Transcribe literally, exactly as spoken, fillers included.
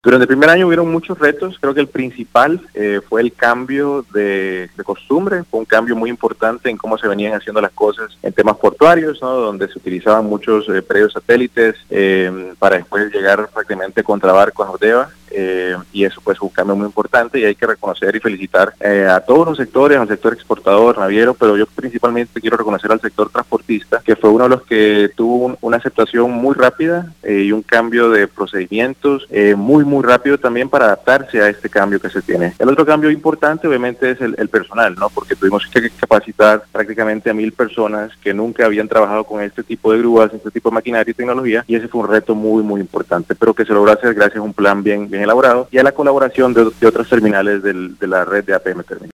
Durante el primer año hubieron muchos retos. Creo que el principal eh, fue el cambio de, de costumbre, fue un cambio muy importante en cómo se venían haciendo las cosas en temas portuarios, ¿no? Donde se utilizaban muchos eh, predios satélites eh, para después llegar prácticamente contra barco a Jordeva. Eh, y eso pues fue un cambio muy importante y hay que reconocer y felicitar eh, a todos los sectores, al sector exportador, naviero, pero yo principalmente quiero reconocer al sector transportista, que fue uno de los que tuvo un, una aceptación muy rápida eh, y un cambio de procedimientos eh, muy muy rápido también para adaptarse a este cambio que se tiene. El otro cambio importante obviamente es el, el personal, ¿no? Porque tuvimos que capacitar prácticamente a mil personas que nunca habían trabajado con este tipo de grúas, este tipo de maquinaria y tecnología, y ese fue un reto muy muy importante, pero que se logró hacer gracias a un plan bien, bien elaborado y a la colaboración de, de otras terminales del, de la red de A P M Terminal.